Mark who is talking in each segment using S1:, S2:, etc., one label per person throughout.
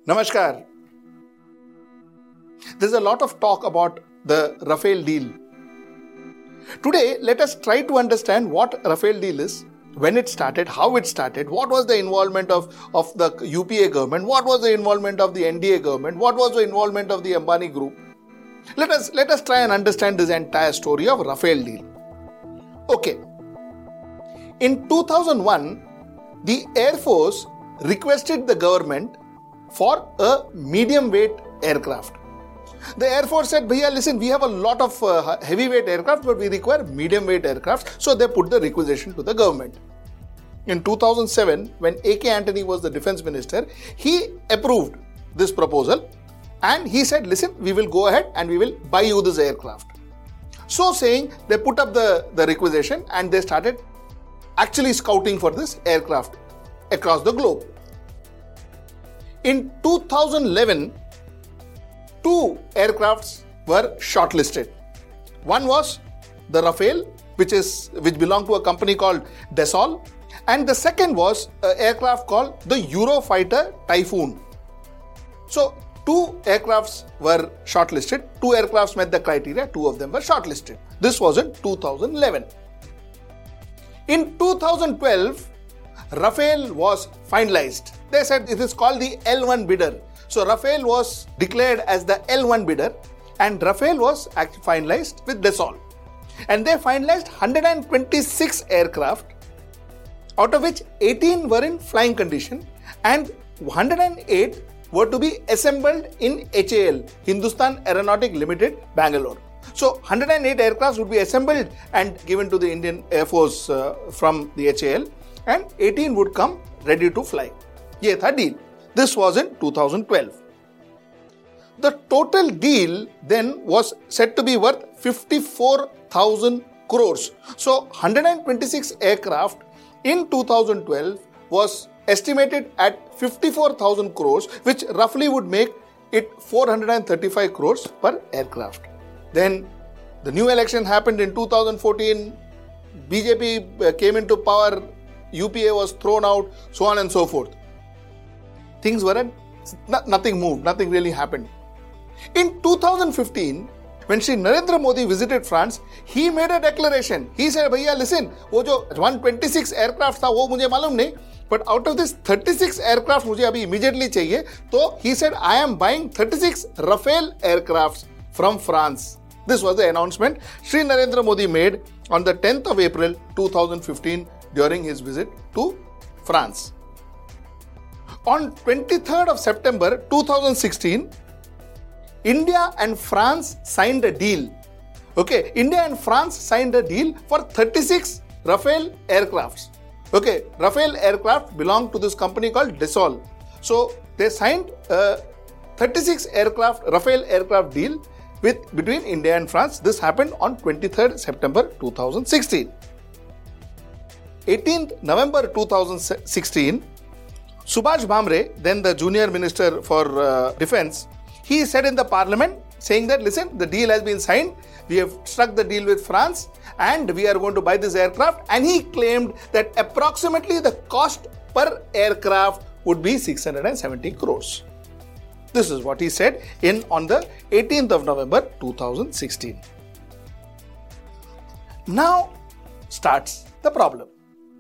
S1: Namaskar. There's a lot of talk about the Rafale deal. Today, let us try to understand what Rafale deal is, when it started, how it started, what was the involvement of the UPA government, what was the involvement of the NDA government, what was the involvement of the Ambani group. Let us try and understand this entire story of Rafale deal. Okay. In 2001, the Air Force requested the government for a medium weight aircraft. The Air Force said, "Bhaiya, listen, we have a lot of heavyweight aircraft, but we require medium weight aircraft." So they put the requisition to the government. In 2007, when A.K. Antony was the defense minister, he approved this proposal and he said, "Listen, we will go ahead and we will buy you this aircraft." So saying, they put up the requisition and they started actually scouting for this aircraft across the globe. In 2011, two aircrafts were shortlisted. One was the Rafale, which belonged to a company called Dassault, and the second was an aircraft called the Eurofighter Typhoon. So, two aircrafts were shortlisted. Two aircrafts met the criteria. Two of them were shortlisted. This was in 2011. In 2012, Rafale was finalized. They said it is called the L1 bidder. So Rafale was declared as the L1 bidder and Rafale was finalized with Dassault. And they finalized 126 aircraft, out of which 18 were in flying condition and 108 were to be assembled in HAL, Hindustan Aeronautic Limited, Bangalore. So 108 aircraft would be assembled and given to the Indian Air Force from the HAL, and 18 would come ready to fly. Ye tha deal. This was in 2012. The total deal then was said to be worth 54,000 crores. So 126 aircraft in 2012 was estimated at 54,000 crores, which roughly would make it 435 crores per aircraft. Then the new election happened in 2014. BJP came into power. UPA was thrown out, so on and so forth. Things weren't, nothing moved, nothing really happened. In 2015, when Shri Narendra Modi visited France, he made a declaration. He said, "Bhaiya, listen, wo jo 126 aircraft tha, wo mujhe malum nahi, but out of this 36 aircraft mujhe abhi immediately chahiye." So he said, "I am buying 36 Rafale aircrafts from France." This was the announcement Shri Narendra Modi made on the 10th of April 2015 during his visit to France. On 23rd of September 2016, India and France signed a deal. Okay, India and France signed a deal for 36 Rafale aircrafts. Okay, Rafale aircraft belong to this company called Dassault. So they signed a 36 aircraft Rafale aircraft deal between India and France. This happened on 23rd September 2016. 18th November 2016, Subhash Bhamre, then the junior minister for defense, he said in the parliament saying that, "Listen, the deal has been signed. We have struck the deal with France and we are going to buy this aircraft." And he claimed that approximately the cost per aircraft would be 670 crores. This is what he said on the 18th of November 2016. Now starts the problem.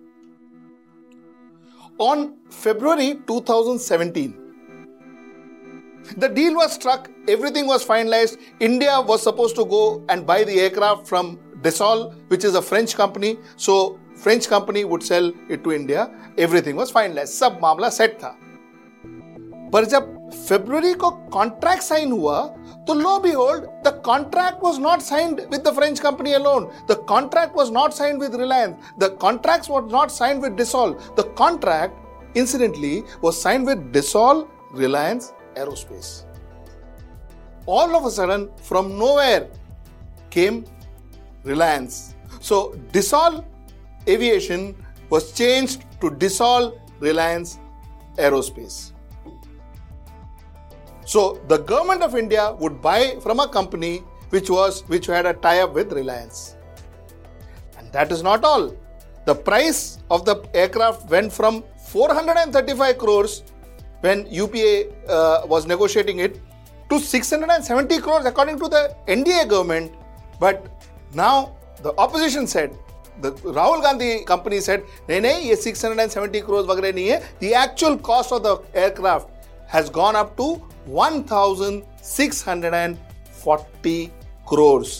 S1: On February 2017, the deal was struck, everything was finalized. India was supposed to go and buy the aircraft from Dassault, which is a French company. So, French company would sell it to India. Everything was finalized. Sab मामला set था. पर जब February को contract sign हुआ, तो lo behold, the contract was not signed with the French company alone. The contract was not signed with Reliance. The contracts were not signed with Dassault. The contract, incidentally, was signed with Dassault, Reliance Aerospace. All of a sudden, from nowhere, came Reliance. So, Dassault Aviation was changed to Dassault Reliance Aerospace. So, the government of India would buy from a company which had a tie-up with Reliance. And that is not all. The price of the aircraft went from 435 crores when UPA was negotiating it to 670 crores according to the NDA government. But now the opposition said, the Rahul Gandhi company said, nahi, ye 670 crores वगैरह नहीं है. The actual cost of the aircraft has gone up to 1,640 crores.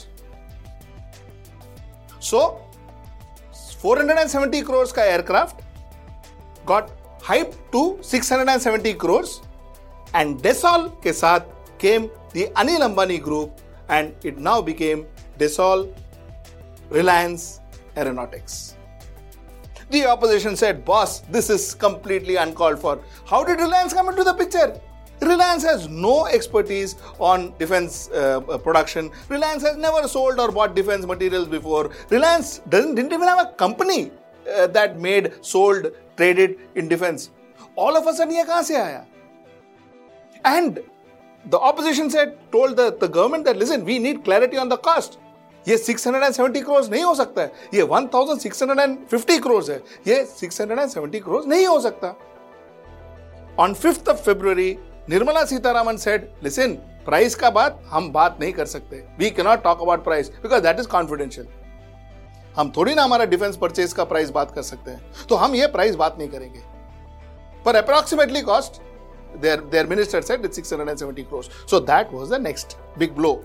S1: So 470 crores का aircraft got hyped to 670 crores, and Dassault के साथ came the Anil Ambani group, and it now became Dassault Reliance Aeronautics. The opposition said, boss, this is completely uncalled for. How did Reliance come into the picture? Reliance has no expertise on defense production. Reliance has never sold or bought defense materials before. Reliance didn't even have a company that made, sold, traded in defense. All of a sudden, ye kahan se aaya? And the opposition told the government that, listen, we need clarity on the cost. ये 670 crores नहीं हो सकता है. ये 1,650 crores है. ये 670 crores नहीं हो सकता. On 5th of February, Nirmala Sitharaman said, listen, price का बात हम बात नहीं कर सकते. We cannot talk about price because that is confidential. हम थोड़ी ना हमारा डिफेंस परचेज का प्राइस बात कर सकते हैं. तो हम ये प्राइस बात नहीं करेंगे. पर approximately cost, their minister said it's 670 crores. So that was the next big blow.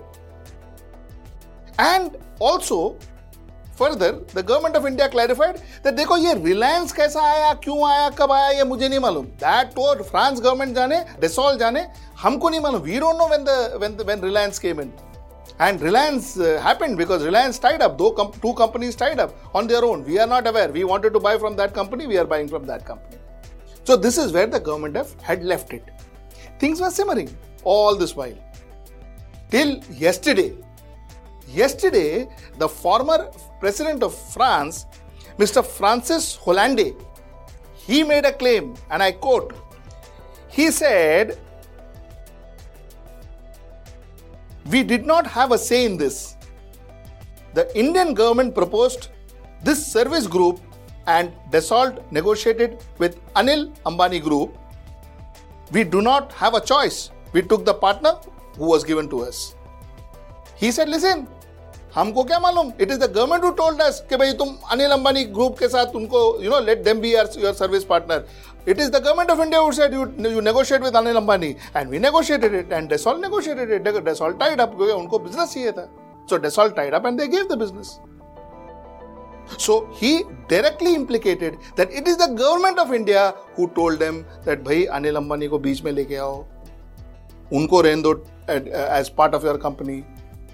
S1: And also, further, the government of India clarified that देखो ये Reliance कैसा आया, क्यों आया, कब आया, ये मुझे नहीं मालूम. That तो France government जाने, Dassault जाने, हमको नहीं मालूम. We don't know when Reliance came in. And Reliance happened because Reliance tied up. Two companies tied up on their own. We are not aware. We wanted to buy from that company. We are buying from that company. So this is where the government had left it. Things were simmering all this while. Till yesterday, the former president of France, Mr. Francis Hollande, he made a claim, and I quote, he said, we did not have a say in this. The Indian government proposed this service group and Dassault negotiated with Anil Ambani Group. We do not have a choice. We took the partner who was given to us. He said, listen, हमको क्या मालूम? It is the government who told us कि भाई तुम Anil Ambani group के साथ उनको, let them be your service partner. It is the government of India who said you negotiate with Anil Ambani, and we negotiated it, and Dassault negotiated it. Dassault tied up क्योंकि उनको business चाहिए था. So Dassault tied up and they gave the business. So he directly implicated that it is the government of India who told them that भाई अनिल अंबानी को बीच में लेके आओ, उनको रहने दो as part of your company.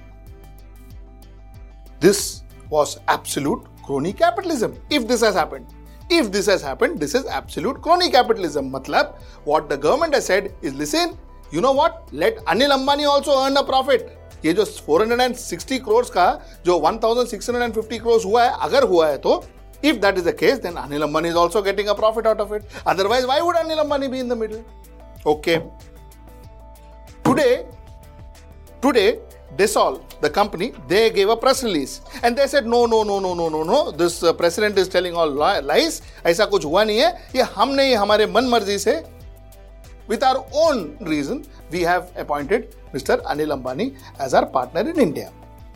S1: This was absolute crony capitalism. If this has happened, this is absolute crony capitalism. Matlab, what the government has said is, listen, you know what? Let Anil Ambani also earn a profit. ये जो 460 crores का जो 1,650 crores हुआ है, अगर हुआ है तो, if that is the case, then Anil Ambani is also getting a profit out of it. Otherwise, why would Anil Ambani be in the middle? Okay. Today, Dassault, the company, they gave a press release and they said, no. This president is telling all lies. ऐसा कुछ हुआ नहीं है. ये हमने ही हमारे मन मर्जी से, with our own reason, we have appointed Mr. Anil Ambani as our partner in India.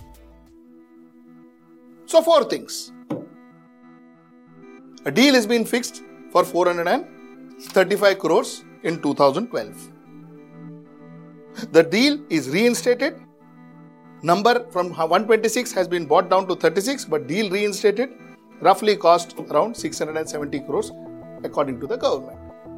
S1: So 4 things. A deal has been fixed for 435 crores in 2012. The deal is reinstated. Number from 126 has been brought down to 36, but deal reinstated. Roughly cost around 670 crores according to the government.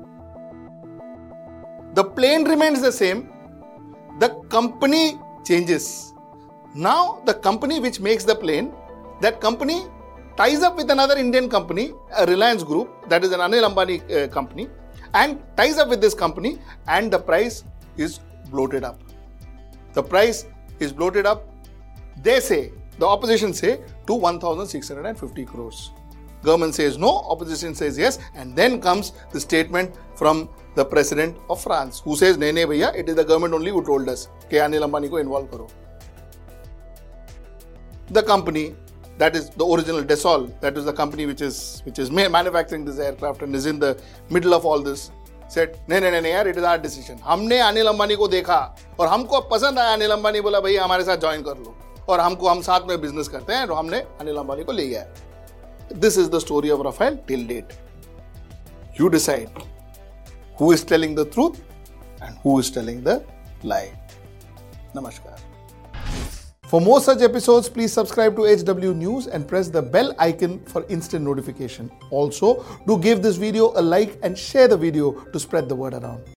S1: The plane remains the same. The company changes. Now the company which makes the plane, that company ties up with another Indian company, a Reliance Group, that is an Anil Ambani company, and ties up with this company, and the price is bloated up. The price is bloated up, they say, the opposition say, to 1,650 crores. Government says no, opposition says yes, and then comes the statement from the president of France, who says, nahi bhaiya, it is the government only who told us कि Anil Ambani को involve करो. The company, that is the original Dassault, that is the company which is manufacturing this aircraft and is in the middle of all this, said नहीं यार, it is our decision. हमने अनिल अंबानी को देखा और हमको पसंद आया अनिल अंबानी, बोला भाई हमारे साथ ज्वाइन कर लो और हम साथ में बिजनेस करते हैं, तो हमने अनिल अंबानी को ले गया. This is the story of Rafale till date. You decide who is telling the truth and who is telling the lie. Namaskar. For more such episodes, please subscribe to HW News and press the bell icon for instant notification. Also, do give this video a like and share the video to spread the word around.